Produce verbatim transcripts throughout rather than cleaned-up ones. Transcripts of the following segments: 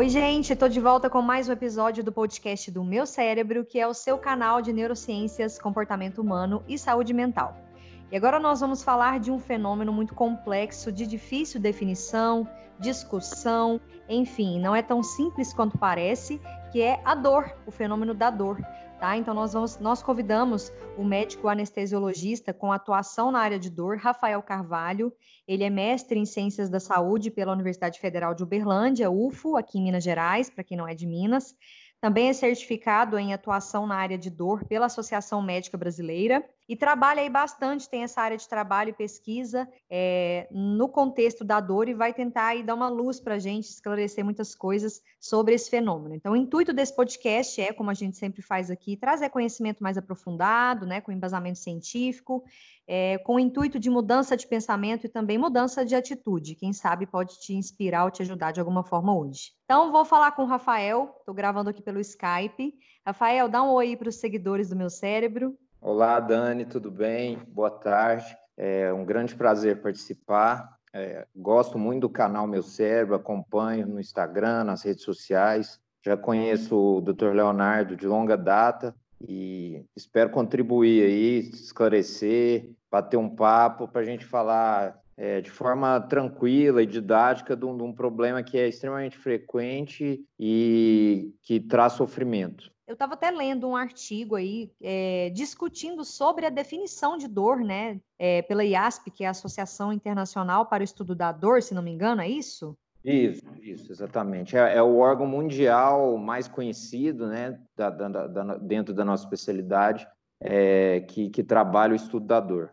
Oi, gente, estou de volta com mais um episódio do podcast do Meu Cérebro, que é o seu canal de neurociências, comportamento humano e saúde mental. E agora nós vamos falar de um fenômeno muito complexo, de difícil definição, discussão, enfim, não é tão simples quanto parece, que é a dor, o fenômeno da dor. Tá? Então nós, vamos, nós convidamos o médico anestesiologista com atuação na área de dor, Rafael Carvalho. Ele é mestre em Ciências da Saúde pela Universidade Federal de Uberlândia, U F O, aqui em Minas Gerais, para quem não é de Minas. Também é certificado em atuação na área de dor pela Associação Médica Brasileira e trabalha aí bastante, tem essa área de trabalho e pesquisa é, no contexto da dor e vai tentar aí dar uma luz para a gente, esclarecer muitas coisas sobre esse fenômeno. Então, o intuito desse podcast é, como a gente sempre faz aqui, trazer conhecimento mais aprofundado, né, com embasamento científico, é, com o intuito de mudança de pensamento e também mudança de atitude. Quem sabe pode te inspirar ou te ajudar de alguma forma hoje. Então, vou falar com o Rafael, estou gravando aqui pelo Skype. Rafael, dá um oi para os seguidores do Meu Cérebro. Olá, Dani, tudo bem? Boa tarde. É um grande prazer participar. É, gosto muito do canal Meu Cérebro, acompanho no Instagram, nas redes sociais. Já conheço o doutor Leonardo de longa data e espero contribuir aí, esclarecer, bater um papo para a gente falar é, de forma tranquila e didática de um, de um problema que é extremamente frequente e que traz sofrimento. Eu estava até lendo um artigo aí é, discutindo sobre a definição de dor, né? É, pela I A S P, que é a Associação Internacional para o Estudo da Dor, se não me engano, é isso? Isso, isso, exatamente. É, é o órgão mundial mais conhecido, né, da, da, da, dentro da nossa especialidade, é, que, que trabalha o estudo da dor.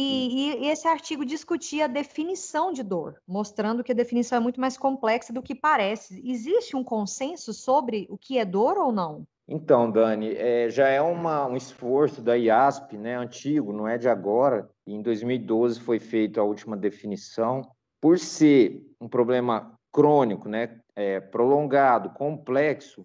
E, e esse artigo discutia a definição de dor, mostrando que a definição é muito mais complexa do que parece. Existe um consenso sobre o que é dor ou não? Então, Dani, é, já é uma, um esforço da I A S P, né, antigo, não é de agora. Em dois mil e doze foi feita a última definição. Por ser um problema crônico, né, é, prolongado, complexo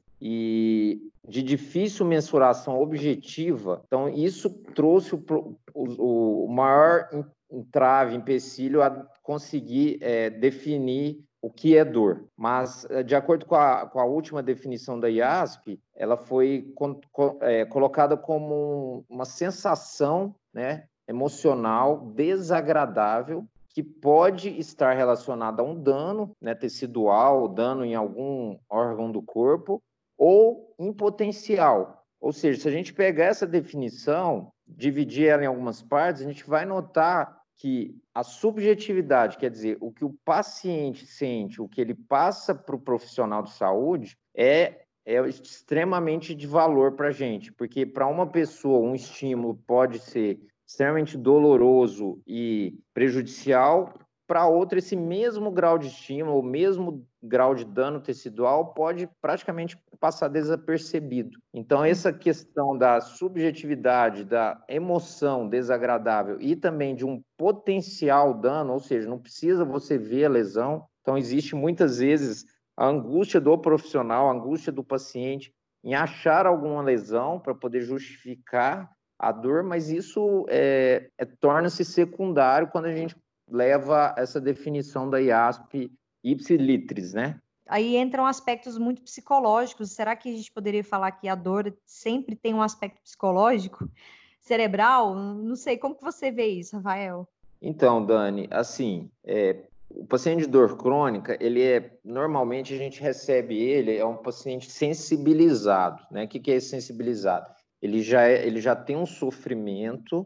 e de difícil mensuração objetiva, então isso trouxe o, o, o maior entrave, empecilho a conseguir é, definir o que é dor. Mas, de acordo com a, com a última definição da I A S P, ela foi con, con, é, colocada como uma sensação, né, emocional desagradável que pode estar relacionada a um dano, né, tecidual, dano em algum órgão do corpo, ou em potencial. Ou seja, se a gente pegar essa definição, dividir ela em algumas partes, a gente vai notar que a subjetividade, quer dizer, o que o paciente sente, o que ele passa para o profissional de saúde, é, é extremamente de valor para a gente, porque para uma pessoa um estímulo pode ser extremamente doloroso e prejudicial, para outra esse mesmo grau de estímulo, o mesmo grau de dano tecidual pode praticamente passar desapercebido. Então, essa questão da subjetividade, da emoção desagradável e também de um potencial dano, ou seja, não precisa você ver a lesão. Então, existe muitas vezes a angústia do profissional, a angústia do paciente em achar alguma lesão para poder justificar a dor, mas isso é, é, torna-se secundário quando a gente leva essa definição da I A S P ipsilitris, né? Aí entram aspectos muito psicológicos. Será que a gente poderia falar que a dor sempre tem um aspecto psicológico, cerebral? Não sei, como que você vê isso, Rafael? Então, Dani, assim, é, o paciente de dor crônica, ele é, normalmente a gente recebe ele, é um paciente sensibilizado, né? O que, que é esse sensibilizado? Ele já, é, ele já tem um sofrimento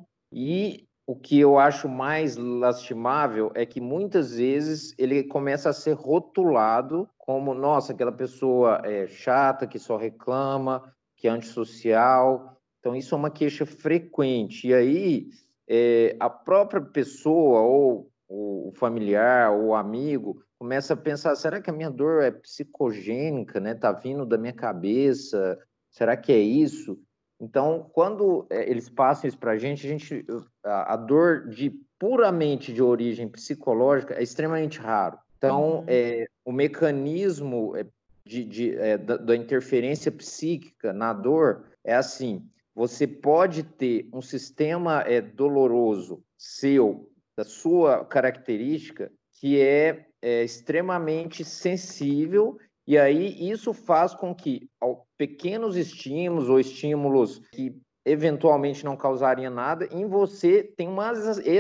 e o que eu acho mais lastimável é que muitas vezes ele começa a ser rotulado como, nossa, aquela pessoa é chata, que só reclama, que é antissocial. Então, isso é uma queixa frequente. E aí, é, a própria pessoa, ou o familiar, ou o amigo, começa a pensar, será que a minha dor é psicogênica, né? Tá vindo da minha cabeça? Será que é isso? Então, quando é, eles passam isso para a gente, a gente, a, a dor de puramente de origem psicológica é extremamente raro. Então, Uhum. é, o mecanismo de, de, é, da, da interferência psíquica na dor é assim: você pode ter um sistema é, doloroso seu, da sua característica, que é, é extremamente sensível E aí isso faz com que pequenos estímulos ou estímulos que eventualmente não causariam nada, em você tem uma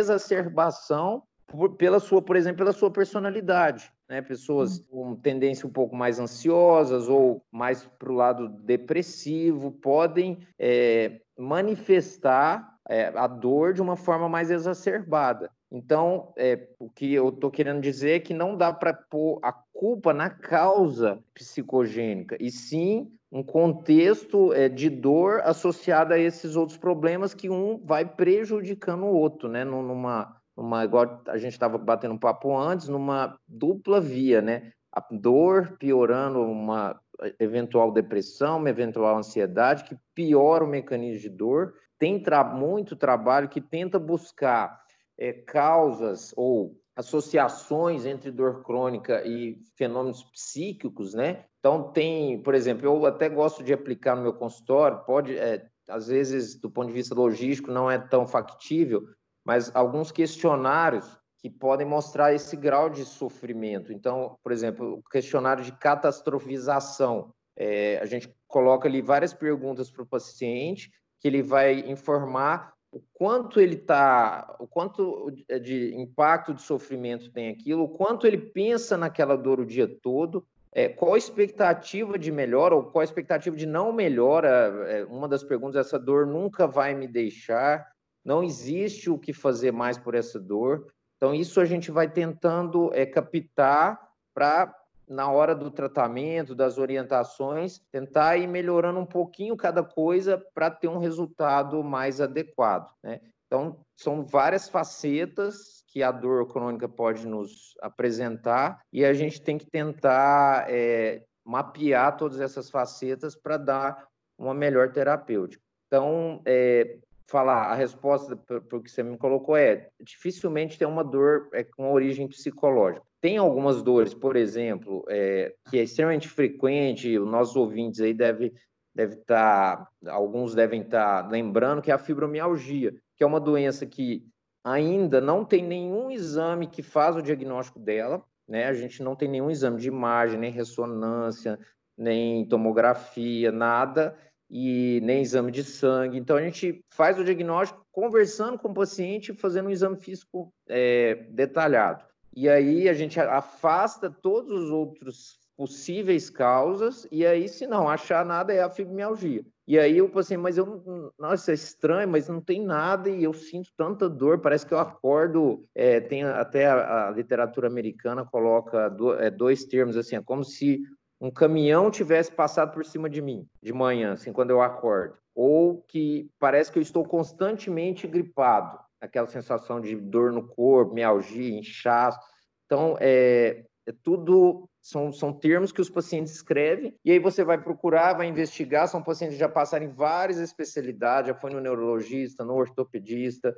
exacerbação por, pela sua, por exemplo, pela sua personalidade, né? Pessoas com tendência um pouco mais ansiosas ou mais para o lado depressivo podem é, manifestar é, a dor de uma forma mais exacerbada. Então, é, o que eu estou querendo dizer é que não dá para pôr a culpa na causa psicogênica, e sim um contexto é, de dor associado a esses outros problemas que um vai prejudicando o outro, né? Numa, numa igual a gente estava batendo um papo antes, numa dupla via, né? A dor piorando uma eventual depressão, uma eventual ansiedade, que piora o mecanismo de dor. Tem tra muito trabalho que tenta buscar é, causas ou associações entre dor crônica e fenômenos psíquicos, né? Então, tem, por exemplo, eu até gosto de aplicar no meu consultório, pode, é, às vezes, do ponto de vista logístico, não é tão factível, mas alguns questionários que podem mostrar esse grau de sofrimento. Então, por exemplo, o questionário de catastrofização, é, a gente coloca ali várias perguntas para o paciente, que ele vai informar o quanto ele está, o quanto de impacto de sofrimento tem aquilo, o quanto ele pensa naquela dor o dia todo, é, qual a expectativa de melhora ou qual a expectativa de não melhora. É, uma das perguntas é: essa dor nunca vai me deixar, não existe o que fazer mais por essa dor. Então, isso a gente vai tentando é, captar para, na hora do tratamento, das orientações, tentar ir melhorando um pouquinho cada coisa para ter um resultado mais adequado, né? Então, são várias facetas que a dor crônica pode nos apresentar e a gente tem que tentar é, mapear todas essas facetas para dar uma melhor terapêutica. Então, é, falar, a resposta para o que você me colocou é: dificilmente tem uma dor é, com origem psicológica. Tem algumas dores, por exemplo, é, que é extremamente frequente, os nossos ouvintes aí devem deve estar, alguns devem estar lembrando, que é a fibromialgia, que é uma doença que ainda não tem nenhum exame que faz o diagnóstico dela, né? A gente não tem nenhum exame de imagem, nem ressonância, nem tomografia, nada, e nem exame de sangue. Então, a gente faz o diagnóstico conversando com o paciente, fazendo um exame físico é, detalhado. E aí a gente afasta todos os outros possíveis causas, e aí, se não achar nada, é a fibromialgia. E aí eu pensei: mas eu, nossa, é estranho, mas não tem nada e eu sinto tanta dor, parece que eu acordo, é, tem até a, a literatura americana coloca do, é, dois termos, assim, é como se um caminhão tivesse passado por cima de mim, de manhã, assim, quando eu acordo. Ou que parece que eu estou constantemente gripado, aquela sensação de dor no corpo, mialgia, inchaço. Então, é, é tudo, são, são termos que os pacientes escrevem, e aí você vai procurar, vai investigar. São pacientes que já passaram em várias especialidades, já foi no neurologista, no ortopedista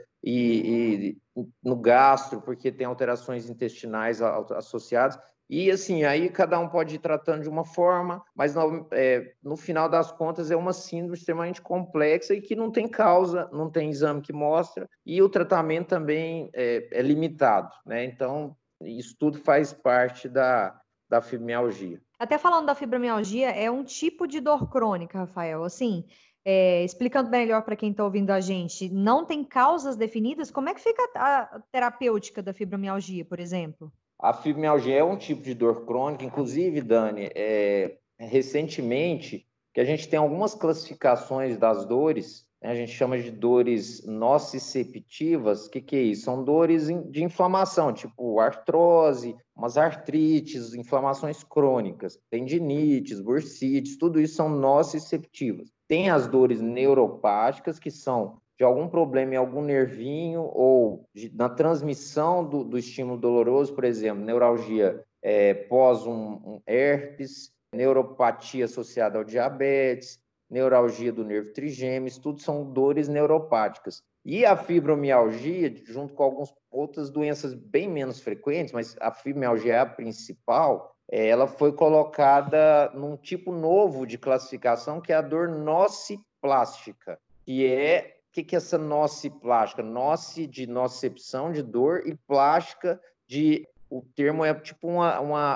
e, e no gastro, porque tem alterações intestinais associadas. E assim, aí cada um pode ir tratando de uma forma, mas no, é, no final das contas é uma síndrome extremamente complexa e que não tem causa, não tem exame que mostra, e o tratamento também é, é limitado, né? Então, isso tudo faz parte da, da fibromialgia. Até falando da fibromialgia, é um tipo de dor crônica, Rafael. Assim, é, explicando melhor para quem está ouvindo a gente, não tem causas definidas? Como é que fica a terapêutica da fibromialgia, por exemplo? A fibromialgia é um tipo de dor crônica, inclusive, Dani, é, recentemente, que a gente tem algumas classificações das dores, né? A gente chama de dores nociceptivas. O que, que é isso? São dores de inflamação, tipo artrose, umas artrites, inflamações crônicas, tendinites, bursites, tudo isso são nociceptivas. Tem as dores neuropáticas, que são de algum problema em algum nervinho ou de, na transmissão do, do estímulo doloroso, por exemplo, neuralgia é, pós um, um herpes, neuropatia associada ao diabetes, neuralgia do nervo trigêmeos, tudo são dores neuropáticas. E a fibromialgia, junto com algumas outras doenças bem menos frequentes, mas a fibromialgia é a principal, ela foi colocada num tipo novo de classificação, que é a dor nociplástica, que é o que, que é essa nociplástica? Noce de nocicepção, de dor, e plástica de... O termo é tipo uma, uma, uma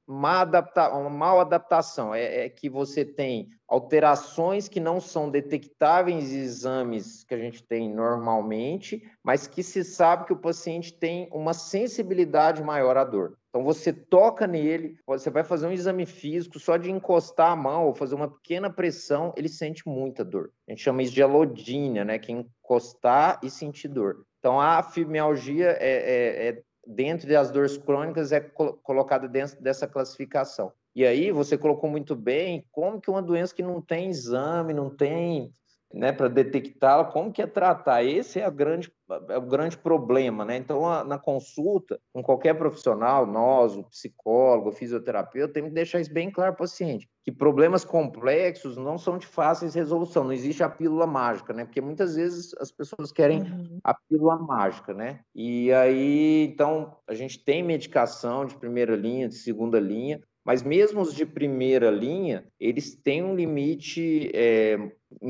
má adapta, uma mal adaptação, é, é que você tem alterações que não são detectáveis em exames que a gente tem normalmente, mas que se sabe que o paciente tem uma sensibilidade maior à dor. Então, você toca nele, você vai fazer um exame físico, só de encostar a mão ou fazer uma pequena pressão, ele sente muita dor. A gente chama isso de alodínia, né? Que é encostar e sentir dor. Então, a fibromialgia é, é, é dentro das dores crônicas, é colocada dentro dessa classificação. E aí, você colocou muito bem, como que uma doença que não tem exame, não tem, né, para detectá-la, como que é tratar? Esse é, a grande, é o grande problema, né? Então, a, na consulta, com qualquer profissional, nós, o psicólogo, o fisioterapeuta, tem que deixar isso bem claro para o paciente, que problemas complexos não são de fácil resolução, não existe a pílula mágica, né? Porque muitas vezes as pessoas querem Uhum. a pílula mágica, né? E aí, então, a gente tem medicação de primeira linha, de segunda linha, mas mesmo os de primeira linha, eles têm um limite é,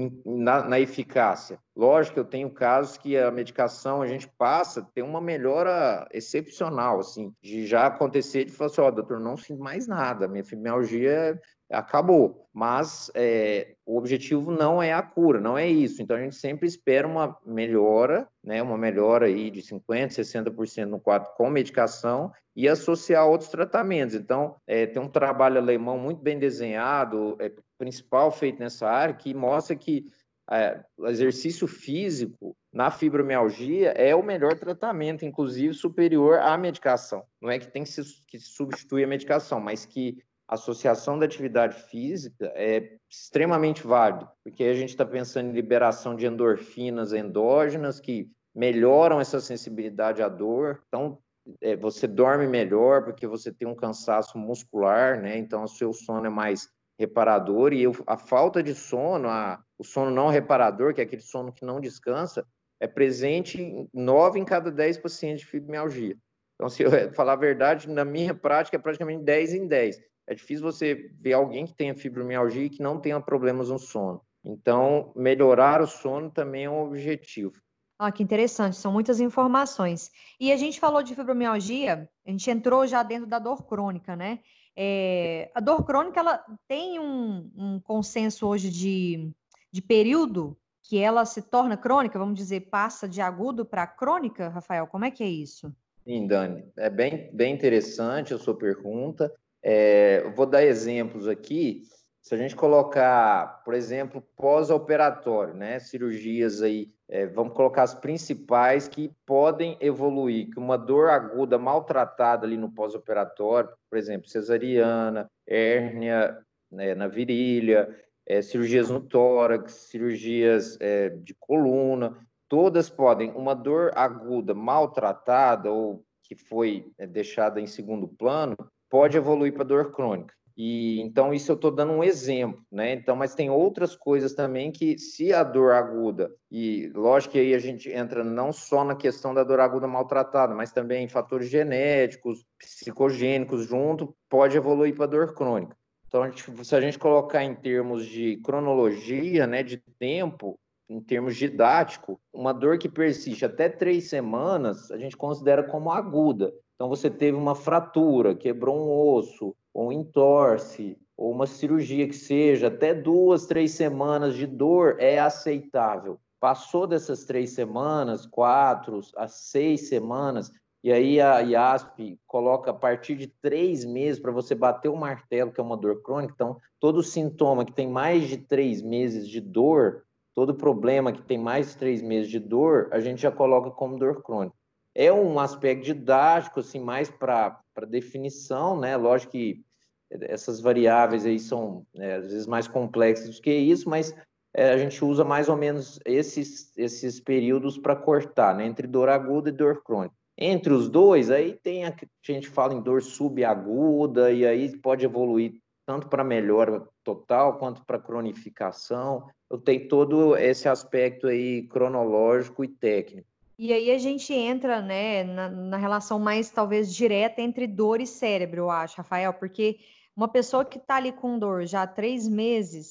na, na eficácia. Lógico, eu tenho casos que a medicação a gente passa, tem uma melhora excepcional, assim, de já acontecer de falar assim, ó, oh, doutor, não sinto mais nada, minha fibromialgia acabou, mas é, o objetivo não é a cura, não é isso, então a gente sempre espera uma melhora, né, uma melhora aí de cinquenta por cento, sessenta por cento no quadro com medicação e associar outros tratamentos, então é, tem um trabalho alemão muito bem desenhado, é, principal feito nessa área, que mostra que é, o exercício físico na fibromialgia é o melhor tratamento, inclusive superior à medicação. Não é que tem que, se, que substituir a medicação, mas que a associação da atividade física é extremamente válida, porque a gente está pensando em liberação de endorfinas endógenas que melhoram essa sensibilidade à dor. Então, é, você dorme melhor porque você tem um cansaço muscular, né? Então, o seu sono é mais reparador e eu, a falta de sono, a, o sono não reparador, que é aquele sono que não descansa, é presente em nove em cada dez pacientes de fibromialgia. Então, se eu falar a verdade, na minha prática é praticamente dez em dez. É difícil você ver alguém que tenha fibromialgia e que não tenha problemas no sono. Então, melhorar o sono também é um objetivo. Ah, que interessante, são muitas informações. E a gente falou de fibromialgia, a gente entrou já dentro da dor crônica, né? É, a dor crônica, ela tem um, um consenso hoje de, de período que ela se torna crônica, vamos dizer, passa de agudo para crônica, Rafael? Como é que é isso? Sim, Dani, é bem, bem interessante a sua pergunta. É, eu vou dar exemplos aqui. Se a gente colocar, por exemplo, pós-operatório, né, cirurgias aí, é, vamos colocar as principais que podem evoluir, que uma dor aguda maltratada ali no pós-operatório, por exemplo, cesariana, hérnia, né, na virilha, é, cirurgias no tórax, cirurgias é, de coluna, todas podem, uma dor aguda maltratada ou que foi é, deixada em segundo plano, pode evoluir para dor crônica. E então isso eu estou dando um exemplo, né? Então, mas tem outras coisas também que, se a dor aguda, e lógico que aí a gente entra não só na questão da dor aguda maltratada, mas também em fatores genéticos, psicogênicos junto, pode evoluir para dor crônica. Então, a gente, se a gente colocar em termos de cronologia, né, de tempo, em termos didático, uma dor que persiste até três semanas, a gente considera como aguda. Então, você teve uma fratura, quebrou um osso, ou um entorse, ou uma cirurgia que seja, até duas, três semanas de dor é aceitável. Passou dessas três semanas, quatro a seis semanas, e aí a I A S P coloca a partir de três meses para você bater o martelo, que é uma dor crônica. Então, todo sintoma que tem mais de três meses de dor, todo problema que tem mais de três meses de dor, a gente já coloca como dor crônica. É um aspecto didático, assim, mais para definição, né? Lógico que essas variáveis aí são, né, às vezes, mais complexas do que isso, mas é, a gente usa mais ou menos esses, esses períodos para cortar, né? Entre dor aguda e dor crônica. Entre os dois, aí tem a, a gente fala em dor subaguda, e aí pode evoluir tanto para melhora total quanto para cronificação. Eu tenho todo esse aspecto aí cronológico e técnico. E aí a gente entra, né, na, na relação mais talvez direta entre dor e cérebro, eu acho, Rafael, porque uma pessoa que está ali com dor já há três meses,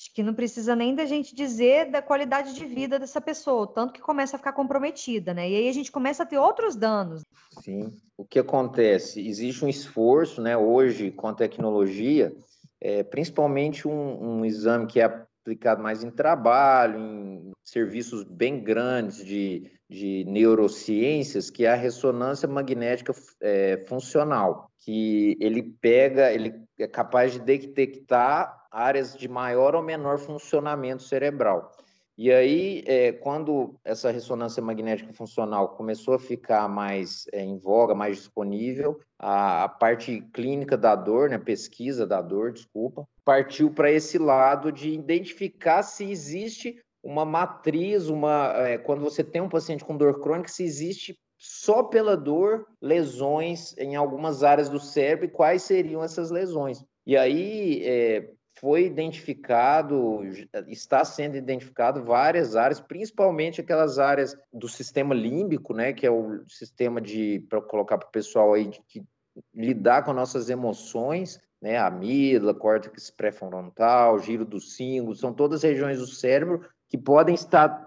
Acho que não precisa nem da gente dizer da qualidade de vida dessa pessoa, tanto que começa a ficar comprometida, né? E aí a gente começa a ter outros danos. Sim. O que acontece? Existe um esforço, né, hoje, com a tecnologia, é, principalmente um, um exame que é aplicado mais em trabalho, em serviços bem grandes de, de neurociências, que é a ressonância magnética é, funcional, que ele pega, ele é capaz de detectar áreas de maior ou menor funcionamento cerebral. E aí, é, quando essa ressonância magnética funcional começou a ficar mais é, em voga, mais disponível, a, a parte clínica da dor, né, pesquisa da dor, desculpa, partiu para esse lado de identificar se existe uma matriz, uma, é, quando você tem um paciente com dor crônica, se existe só pela dor lesões em algumas áreas do cérebro e quais seriam essas lesões. E aí, é, foi identificado, está sendo identificado várias áreas, principalmente aquelas áreas do sistema límbico, né, que é o sistema de, para colocar para o pessoal aí, de, de lidar com nossas emoções, né, amígdala, córtex pré-frontal, giro do cíngulo, são todas regiões do cérebro que podem estar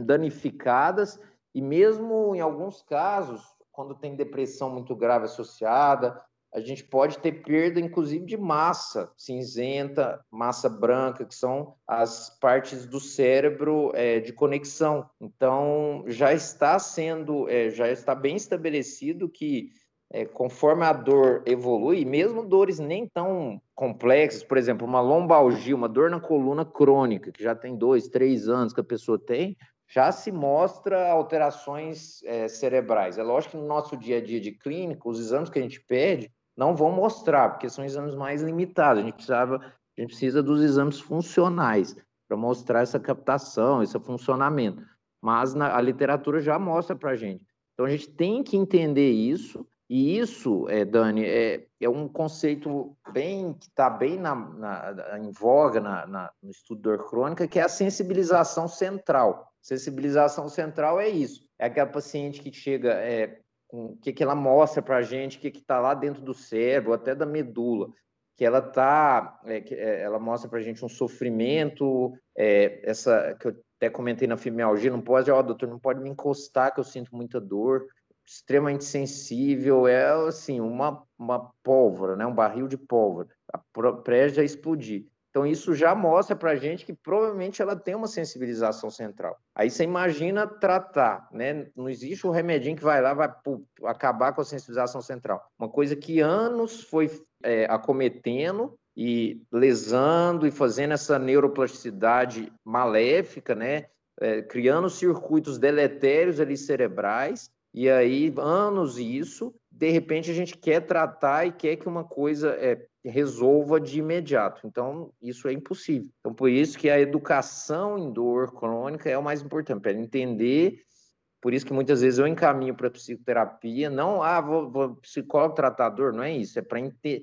danificadas e mesmo em alguns casos, quando tem depressão muito grave associada, a gente pode ter perda, inclusive, de massa cinzenta, massa branca, que são as partes do cérebro é, de conexão. Então, já está sendo, é, já está bem estabelecido que, é, conforme a dor evolui, mesmo dores nem tão complexas, por exemplo, uma lombalgia, uma dor na coluna crônica, que já tem dois, três anos que a pessoa tem, já se mostra alterações é, cerebrais. É lógico que no nosso dia a dia de clínica, os exames que a gente pede não vão mostrar, porque são exames mais limitados. A gente, precisava, a gente precisa dos exames funcionais para mostrar essa captação, esse funcionamento. Mas na, a literatura já mostra para a gente. Então, a gente tem que entender isso, e isso, é, Dani, é, é um conceito bem que está bem na, na, em voga na, na, no estudo da dor crônica, que é a sensibilização central. Sensibilização central é isso. É aquela paciente que chega... É, o que, que ela mostra para a gente, o que está lá dentro do cérebro, até da medula, que ela tá, é, que, é, ela mostra para a gente um sofrimento, é, essa que eu até comentei na fibromialgia, não pode, ó, doutor, não pode me encostar que eu sinto muita dor, extremamente sensível, é assim, uma, uma pólvora, né, um barril de pólvora, prestes a explodir. Então, isso já mostra para a gente que provavelmente ela tem uma sensibilização central. Aí você imagina tratar, né? Não existe um remedinho que vai lá, vai pô, acabar com a sensibilização central. Uma coisa que anos foi é, acometendo e lesando e fazendo essa neuroplasticidade maléfica, né? É, criando circuitos deletérios ali cerebrais, e aí, anos isso, de repente a gente quer tratar e quer que uma coisa é, resolva de imediato. Então, isso é impossível. Então, por isso que a educação em dor crônica é o mais importante, para entender. Por isso que muitas vezes eu encaminho para psicoterapia, não, ah, vou, vou psicólogo tratador, não é isso, é para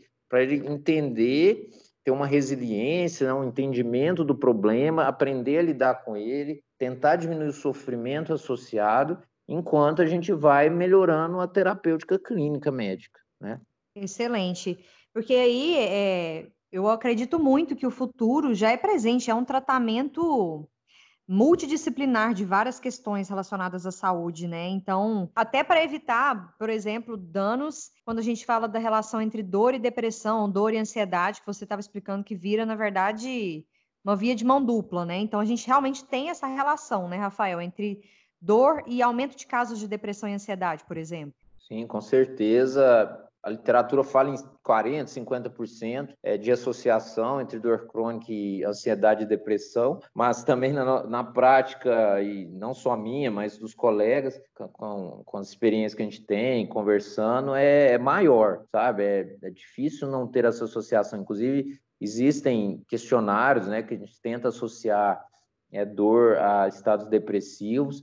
ele entender, ter uma resiliência, um entendimento do problema, aprender a lidar com ele, tentar diminuir o sofrimento associado, enquanto a gente vai melhorando a terapêutica clínica médica, né? Excelente. Porque aí é, eu acredito muito que o futuro já é presente, é um tratamento multidisciplinar de várias questões relacionadas à saúde, né? Então, até para evitar, por exemplo, danos, quando a gente fala da relação entre dor e depressão, dor e ansiedade, que você estava explicando que vira, na verdade, uma via de mão dupla, né? Então, a gente realmente tem essa relação, né, Rafael, entre dor e aumento de casos de depressão e ansiedade, por exemplo. Sim, com certeza. A literatura fala em quarenta, cinquenta por cento de associação entre dor crônica e ansiedade e depressão, mas também na, na prática, e não só a minha, mas dos colegas, com, com as experiências que a gente tem, conversando, é, é maior, sabe? É, é difícil não ter essa associação. Inclusive, existem questionários, né, que a gente tenta associar é, dor a estados depressivos,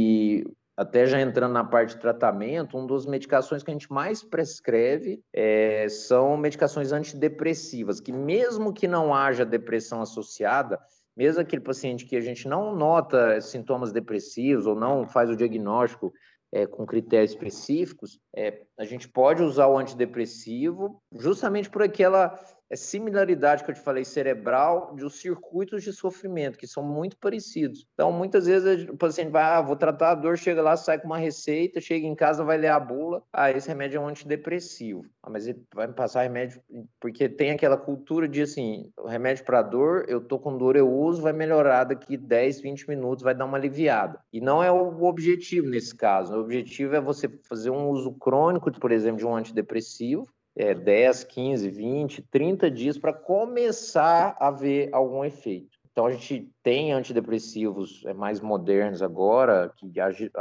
e até já entrando na parte de tratamento, uma das medicações que a gente mais prescreve é, são medicações antidepressivas, que mesmo que não haja depressão associada, mesmo aquele paciente que a gente não nota sintomas depressivos ou não faz o diagnóstico é, com critérios específicos, é, a gente pode usar o antidepressivo justamente por aquela é similaridade que eu te falei cerebral dos circuitos de sofrimento, que são muito parecidos. Então, muitas vezes o paciente vai, ah, vou tratar a dor, chega lá, sai com uma receita, chega em casa, vai ler a bula, ah, esse remédio é um antidepressivo. Ah, mas ele vai me passar remédio, porque tem aquela cultura de assim, o remédio para dor, eu tô com dor, eu uso, vai melhorar daqui dez, vinte minutos, vai dar uma aliviada. E não é o objetivo nesse caso. O objetivo é você fazer um uso crônico, por exemplo, de um antidepressivo, é, dez, quinze, vinte, trinta dias para começar a ver algum efeito. Então, a gente tem antidepressivos mais modernos agora, que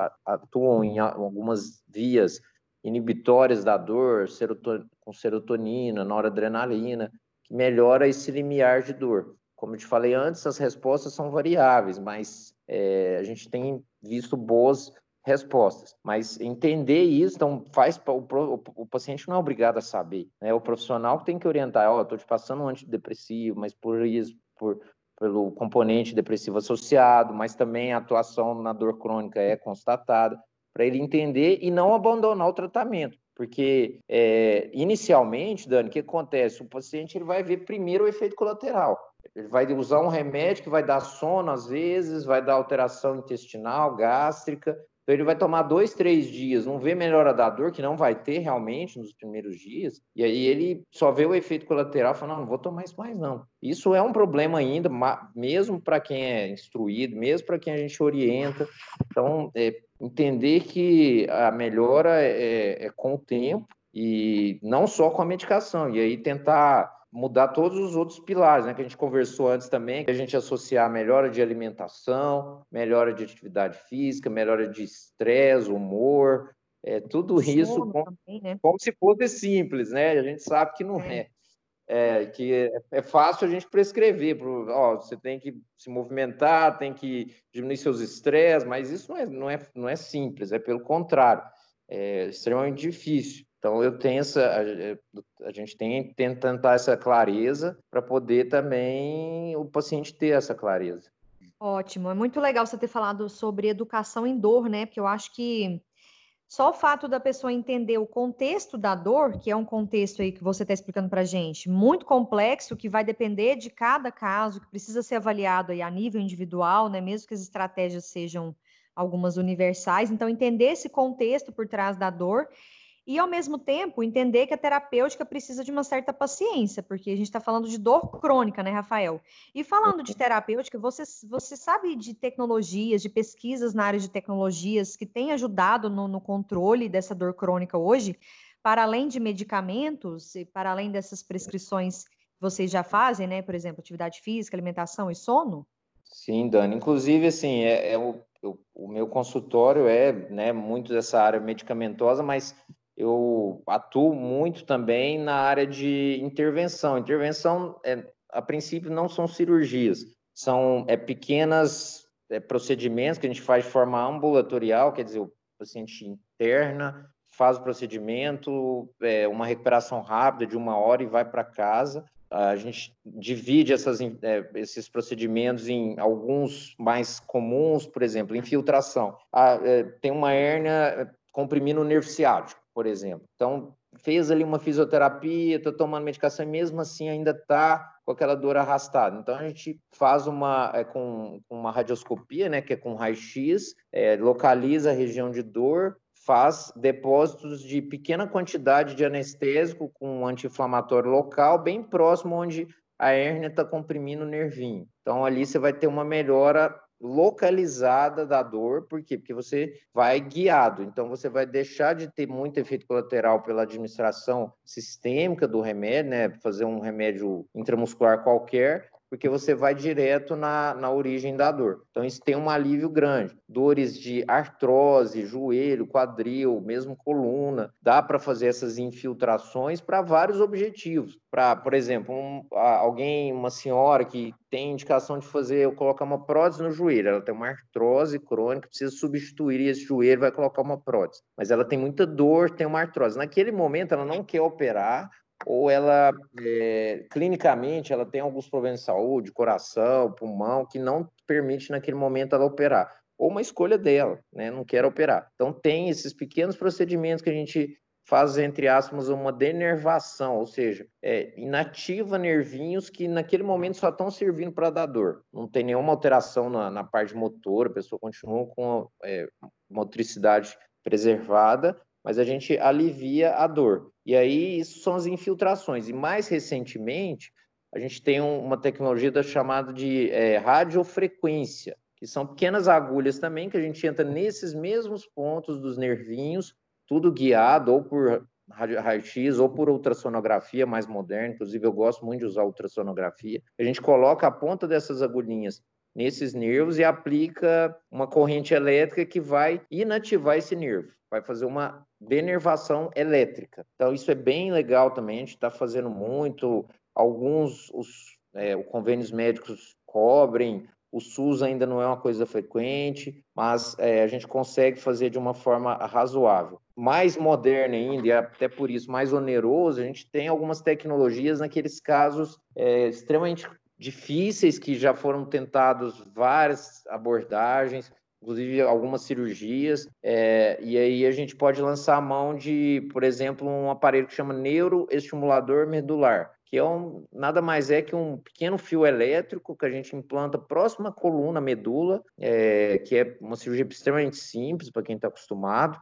atuam em algumas vias inibitórias da dor, com serotonina, noradrenalina, que melhora esse limiar de dor. Como eu te falei antes, as respostas são variáveis, mas é, a gente tem visto boas respostas, mas entender isso, então faz o, o, o paciente não é obrigado a saber, né? O profissional que tem que orientar, ó, oh, estou te passando um antidepressivo, mas por isso, por, pelo componente depressivo associado, mas também a atuação na dor crônica é constatada, para ele entender e não abandonar o tratamento, porque é, inicialmente, Dani, o que acontece? O paciente ele vai ver primeiro o efeito colateral. Ele vai usar um remédio que vai dar sono às vezes, vai dar alteração intestinal, gástrica. Então, ele vai tomar dois, três dias, não vê melhora da dor, que não vai ter realmente nos primeiros dias, e aí ele só vê o efeito colateral e fala, não, não vou tomar isso mais não. Isso é um problema ainda, mesmo para quem é instruído, mesmo para quem a gente orienta. Então, é, entender que a melhora é, é com o tempo e não só com a medicação, e aí tentar mudar todos os outros pilares, né, que a gente conversou antes também, que a gente associar melhora de alimentação, melhora de atividade física, melhora de estresse, humor, é, tudo isso Sono como, também, né? como se fosse simples, né? A gente sabe que não é. É, que é, é fácil a gente prescrever, pro, ó, você tem que se movimentar, tem que diminuir seus estresses, mas isso não é, não, é, não é simples, é pelo contrário, é extremamente difícil. Então, eu tenho essa, a, a gente tem, tem que tentar essa clareza para poder também o paciente ter essa clareza. Ótimo, é muito legal você ter falado sobre educação em dor, né? Porque eu acho que só o fato da pessoa entender o contexto da dor, que é um contexto aí que você está explicando para gente, muito complexo, que vai depender de cada caso, que precisa ser avaliado aí a nível individual, né? Mesmo que as estratégias sejam algumas universais. Então, entender esse contexto por trás da dor e, ao mesmo tempo, entender que a terapêutica precisa de uma certa paciência, porque a gente está falando de dor crônica, né, Rafael? E falando de terapêutica, você, você sabe de tecnologias, de pesquisas na área de tecnologias que têm ajudado no, no controle dessa dor crônica hoje, para além de medicamentos e para além dessas prescrições que vocês já fazem, né? Por exemplo, atividade física, alimentação e sono? Sim, Dani. Inclusive, assim, é, é o, o, o meu consultório é, né, muito dessa área medicamentosa, mas eu atuo muito também na área de intervenção. Intervenção, é, a princípio, não são cirurgias, são é, pequenas é, procedimentos que a gente faz de forma ambulatorial, quer dizer, o paciente interna, faz o procedimento, é, uma recuperação rápida de uma hora e vai para casa. A gente divide essas, é, esses procedimentos em alguns mais comuns, por exemplo, infiltração. Ah, é, tem uma hérnia comprimindo o nervo ciático, por exemplo. Então, fez ali uma fisioterapia, está tomando medicação e mesmo assim ainda está com aquela dor arrastada. Então, a gente faz uma, é, com, com uma radioscopia, né, que é com raio-x, é, localiza a região de dor, faz depósitos de pequena quantidade de anestésico com um anti-inflamatório local, bem próximo onde a hérnia está comprimindo o nervinho. Então, ali você vai ter uma melhora localizada da dor, por quê? Porque você vai guiado, então você vai deixar de ter muito efeito colateral pela administração sistêmica do remédio, né? Fazer um remédio intramuscular qualquer, porque você vai direto na, na origem da dor. Então, isso tem um alívio grande. Dores de artrose, joelho, quadril, mesmo coluna, dá para fazer essas infiltrações para vários objetivos. Para, por exemplo, um, alguém, uma senhora que tem indicação de fazer, colocar uma prótese no joelho, ela tem uma artrose crônica, precisa substituir esse joelho, vai colocar uma prótese. Mas ela tem muita dor, tem uma artrose. Naquele momento, ela não quer operar, ou ela, é, clinicamente, ela tem alguns problemas de saúde, coração, pulmão, que não permite naquele momento ela operar. Ou uma escolha dela, né? Não quer operar. Então, tem esses pequenos procedimentos que a gente faz, entre aspas, uma denervação, ou seja, é, inativa nervinhos que naquele momento só estão servindo para dar dor. Não tem nenhuma alteração na, na parte motora, a pessoa continua com é, motricidade preservada, mas a gente alivia a dor. E aí, isso são as infiltrações. E mais recentemente, a gente tem um, uma tecnologia chamada de é, radiofrequência, que são pequenas agulhas também, que a gente entra nesses mesmos pontos dos nervinhos, tudo guiado ou por raio-x ou por ultrassonografia mais moderna. Inclusive, eu gosto muito de usar ultrassonografia. A gente coloca a ponta dessas agulhinhas nesses nervos e aplica uma corrente elétrica que vai inativar esse nervo, vai fazer uma denervação elétrica. Então, isso é bem legal também, a gente está fazendo muito. Alguns os é, os convênios médicos cobrem, o SUS ainda não é uma coisa frequente, mas é, a gente consegue fazer de uma forma razoável. Mais moderna ainda, e até por isso mais oneroso, a gente tem algumas tecnologias naqueles casos é, extremamente difíceis, que já foram tentados várias abordagens, inclusive algumas cirurgias, é, e aí a gente pode lançar a mão de, por exemplo, um aparelho que chama neuroestimulador medular, que é um, nada mais é que um pequeno fio elétrico que a gente implanta próximo à coluna, medula, é, que é uma cirurgia extremamente simples para quem está acostumado,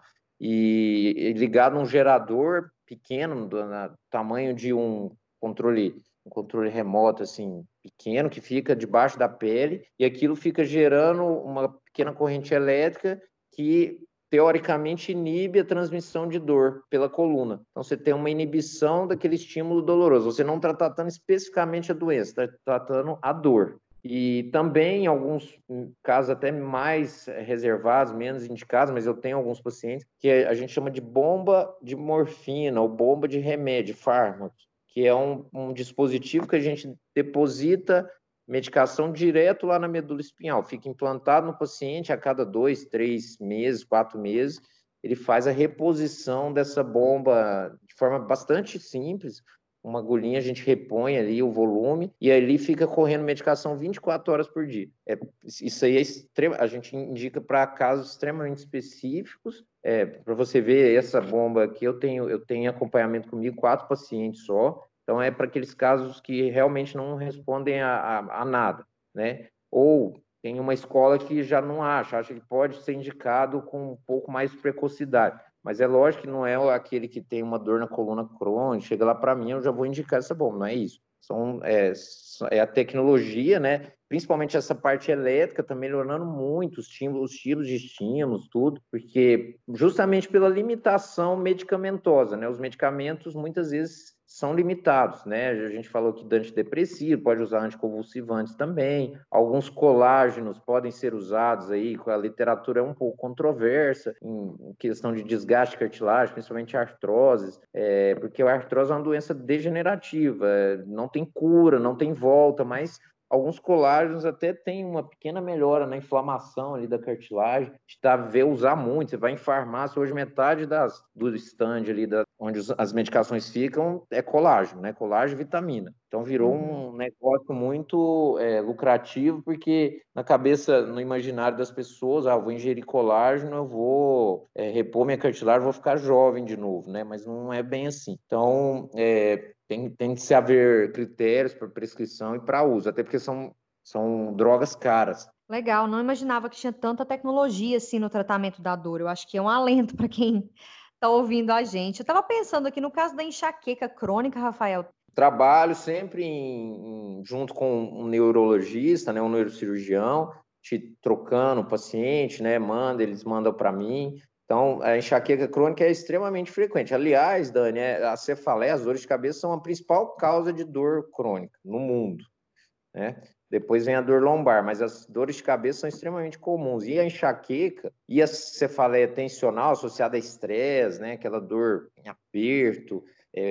e, e ligado a um gerador pequeno, do na, tamanho de um controle, um controle remoto, assim, pequeno, que fica debaixo da pele, e aquilo fica gerando uma pequena corrente elétrica que teoricamente inibe a transmissão de dor pela coluna. Então, você tem uma inibição daquele estímulo doloroso. Você não está tratando especificamente a doença, está tratando a dor. E também, em alguns casos até mais reservados, menos indicados, mas eu tenho alguns pacientes que a gente chama de bomba de morfina ou bomba de remédio, fármacos, que é um, um dispositivo que a gente deposita medicação direto lá na medula espinhal, fica implantado no paciente a cada dois, três meses, quatro meses, ele faz a reposição dessa bomba de forma bastante simples, uma agulhinha, a gente repõe ali o volume e ali fica correndo medicação vinte e quatro horas por dia. É, isso aí é extremo, a gente indica para casos extremamente específicos. É, para você ver essa bomba aqui, eu tenho, eu tenho acompanhamento comigo, quatro pacientes só. Então, é para aqueles casos que realmente não respondem a, a, a nada, né? Ou tem uma escola que já não acha, acha que pode ser indicado com um pouco mais de precocidade. Mas é lógico que não é aquele que tem uma dor na coluna crônica, chega lá para mim, eu já vou indicar essa bomba, não é isso. São, é, é a tecnologia, né? Principalmente essa parte elétrica está melhorando muito, os estímulos, os tipos de estímulos, tudo, porque justamente pela limitação medicamentosa, né? Os medicamentos muitas vezes são limitados, né? A gente falou que antidepressivo, pode usar anticonvulsivantes também, alguns colágenos podem ser usados aí, a literatura é um pouco controversa em questão de desgaste de cartilagem, principalmente artroses, é, porque a artrose é uma doença degenerativa, não tem cura, não tem volta, mas alguns colágenos até têm uma pequena melhora na inflamação ali da cartilagem. A gente tá vê usar muito. Você vai em farmácia, hoje metade das, do stand ali, da, onde os, as medicações ficam, é colágeno, né? Colágeno e vitamina. Então virou um negócio muito é, lucrativo, porque na cabeça, no imaginário das pessoas, ah, eu vou ingerir colágeno, eu vou é, repor minha cartilagem, vou ficar jovem de novo, né? Mas não é bem assim. Então, é, tem, tem que se haver critérios para prescrição e para uso, até porque são, são drogas caras. Legal, não imaginava que tinha tanta tecnologia assim no tratamento da dor. Eu acho que é um alento para quem está ouvindo a gente. Eu estava pensando aqui no caso da enxaqueca crônica, Rafael. Trabalho sempre em, em, junto com um neurologista, né, um neurocirurgião, te trocando o paciente, né, manda, eles mandam para mim. Então, a enxaqueca crônica é extremamente frequente. Aliás, Dani, a cefaleia, as dores de cabeça são a principal causa de dor crônica no mundo, né? Depois vem a dor lombar, mas as dores de cabeça são extremamente comuns. E a enxaqueca e a cefaleia tensional associada a estresse, né? Aquela dor em aperto,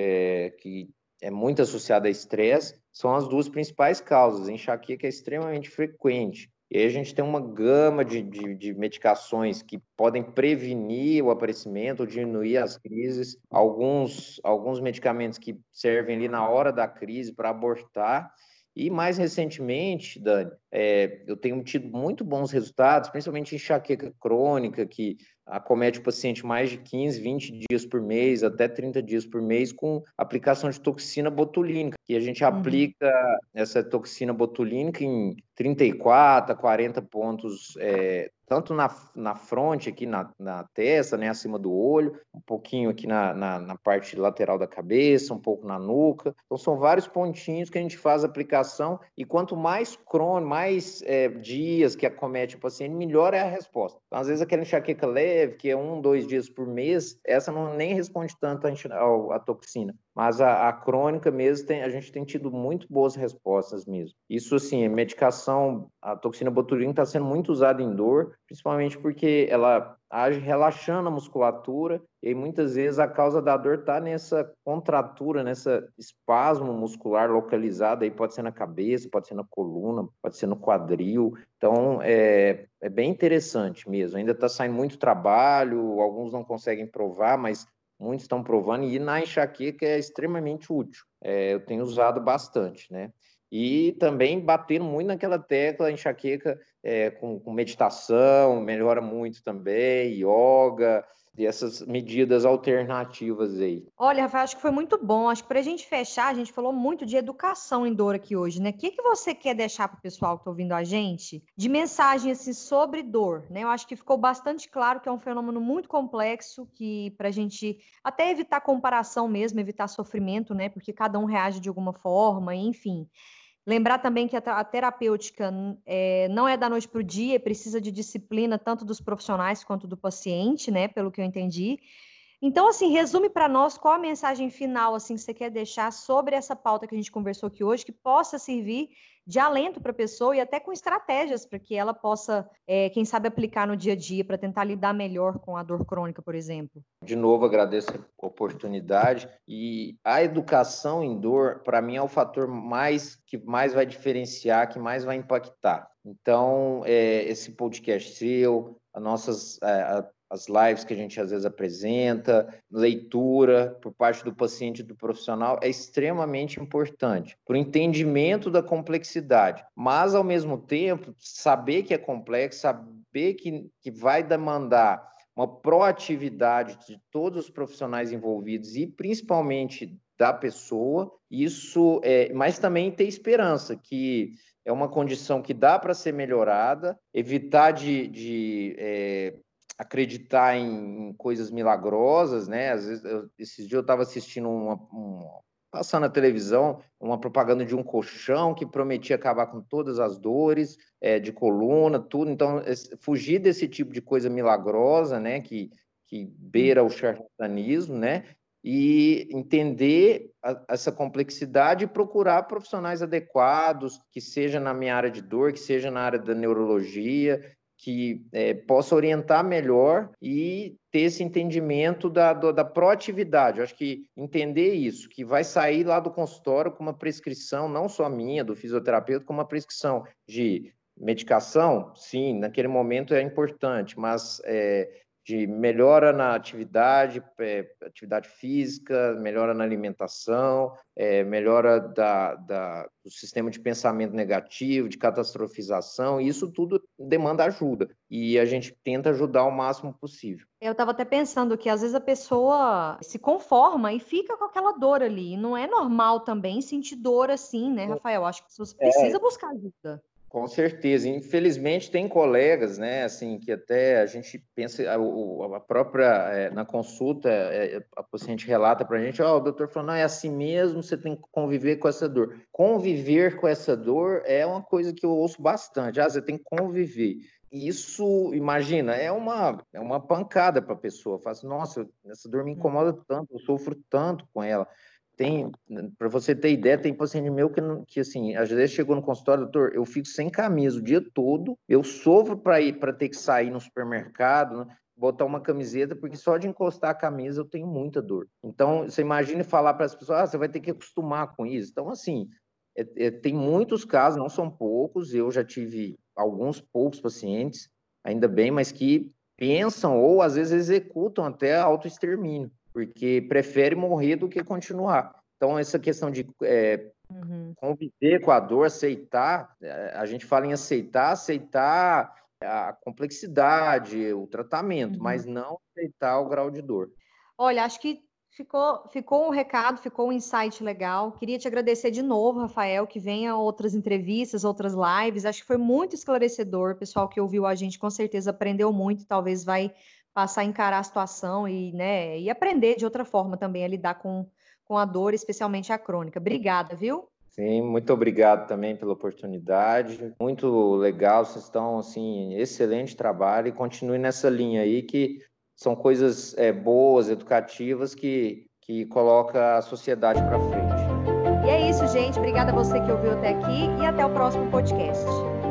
é, que é muito associada a estresse, são as duas principais causas. A enxaqueca é extremamente frequente. E aí a gente tem uma gama de, de, de medicações que podem prevenir o aparecimento ou diminuir as crises. Alguns, alguns medicamentos que servem ali na hora da crise para abortar. E mais recentemente, Dani, é, eu tenho tido muito bons resultados, principalmente em enxaqueca crônica, que acomete o paciente mais de quinze, vinte dias por mês, até trinta dias por mês, com aplicação de toxina botulínica, que a gente aplica uhum. essa toxina botulínica em trinta e quatro a quarenta pontos, é, tanto na, na fronte, aqui na, na testa, né, acima do olho, um pouquinho aqui na, na, na parte lateral da cabeça, um pouco na nuca. Então, são vários pontinhos que a gente faz a aplicação, e quanto mais crônico, mais é, dias que acomete o paciente, melhor é a resposta. Então, às vezes, aquela enxaqueca leve, que é um, dois dias por mês, essa não nem responde tanto a, a toxina. Mas a, a crônica mesmo, tem, a gente tem tido muito boas respostas mesmo. Isso, assim, a medicação, a toxina botulínica está sendo muito usada em dor, principalmente porque ela age relaxando a musculatura, e aí, muitas vezes a causa da dor está nessa contratura, nessa espasmo muscular localizado, aí pode ser na cabeça, pode ser na coluna, pode ser no quadril. Então, é, é bem interessante mesmo. Ainda está saindo muito trabalho, alguns não conseguem provar, mas muitos estão provando, e na enxaqueca é extremamente útil. É, eu tenho usado bastante, né? E também batendo muito naquela tecla, enxaqueca é, com, com meditação, melhora muito também, yoga, e essas medidas alternativas aí. Olha, Rafael, acho que foi muito bom. Acho que para a gente fechar, a gente falou muito de educação em dor aqui hoje, né? O que, que você quer deixar para o pessoal que está ouvindo a gente de mensagem assim, sobre dor, né? Eu acho que ficou bastante claro que é um fenômeno muito complexo, que para a gente até evitar comparação mesmo, evitar sofrimento, né? Porque cada um reage de alguma forma, enfim. Lembrar também que a terapêutica é, não é da noite para o dia, precisa de disciplina tanto dos profissionais quanto do paciente, né? Pelo que eu entendi. Então, assim, resume para nós qual a mensagem final assim, que você quer deixar sobre essa pauta que a gente conversou aqui hoje, que possa servir de alento para a pessoa e até com estratégias para que ela possa, é, quem sabe, aplicar no dia a dia para tentar lidar melhor com a dor crônica, por exemplo. De novo, agradeço a oportunidade. E a educação em dor, para mim, é o fator mais que mais vai diferenciar, que mais vai impactar. Então, é, esse podcast seu, as nossas é, as lives que a gente às vezes apresenta, leitura por parte do paciente e do profissional é extremamente importante para o entendimento da complexidade. Mas, ao mesmo tempo, saber que é complexo, saber que, que vai demandar uma proatividade de todos os profissionais envolvidos e principalmente da pessoa, isso é, mas também ter esperança, que é uma condição que dá para ser melhorada, evitar de, de é, acreditar em, em coisas milagrosas, né? Às vezes, eu, esses dias eu estava assistindo uma, uma passando na televisão, uma propaganda de um colchão que prometia acabar com todas as dores, é, de coluna, tudo. Então, fugir desse tipo de coisa milagrosa, né, que, que beira o charlatanismo, né, e entender a, essa complexidade e procurar profissionais adequados, que seja na minha área de dor, que seja na área da neurologia, que é, possa orientar melhor e ter esse entendimento da, da, da proatividade. Eu acho que entender isso, que vai sair lá do consultório com uma prescrição, não só minha, do fisioterapeuta, com uma prescrição de medicação, sim, naquele momento é importante, mas é, de melhora na atividade, é, atividade física, melhora na alimentação, é, melhora da, da, do sistema de pensamento negativo, de catastrofização, e isso tudo demanda ajuda, e a gente tenta ajudar o máximo possível. Eu estava até pensando que às vezes a pessoa se conforma e fica com aquela dor ali, não é normal também sentir dor assim, né, Rafael? Acho que você precisa é. buscar ajuda. Com certeza. Infelizmente, tem colegas, né, assim, que até a gente pensa, a, a própria, é, na consulta, é, a paciente relata para a gente, ó, oh, o doutor falou, não, é assim mesmo, você tem que conviver com essa dor. Conviver com essa dor é uma coisa que eu ouço bastante, ah, você tem que conviver. Isso, imagina, é uma, é uma pancada para a pessoa, fala assim, nossa, essa dor me incomoda tanto, eu sofro tanto com ela. Tem, para você ter ideia, tem paciente meu que, que, assim, às vezes chegou no consultório, doutor, eu fico sem camisa o dia todo, eu sofro para ir, para ter que sair no supermercado, né, botar uma camiseta, porque só de encostar a camisa eu tenho muita dor. Então, você imagina falar para as pessoas, ah, você vai ter que acostumar com isso. Então, assim, é, é, tem muitos casos, não são poucos, eu já tive alguns poucos pacientes, ainda bem, mas que pensam ou às vezes executam até autoextermínio, porque prefere morrer do que continuar. Então, essa questão de é, uhum. conviver com a dor, aceitar, a gente fala em aceitar, aceitar a complexidade, o tratamento, Uhum. mas não aceitar o grau de dor. Olha, acho que ficou, ficou um recado, ficou um insight legal. Queria te agradecer de novo, Rafael, que venha outras entrevistas, outras lives. Acho que foi muito esclarecedor. O pessoal que ouviu a gente com certeza aprendeu muito, talvez vai passar a encarar a situação e, né, e aprender de outra forma também a lidar com, com a dor, especialmente a crônica. Obrigada, viu? Sim, muito obrigado também pela oportunidade. Muito legal, vocês estão assim, excelente trabalho e continue nessa linha aí que são coisas é, boas, educativas que que coloca a sociedade para frente. E é isso, gente. Obrigada a você que ouviu até aqui e até o próximo podcast.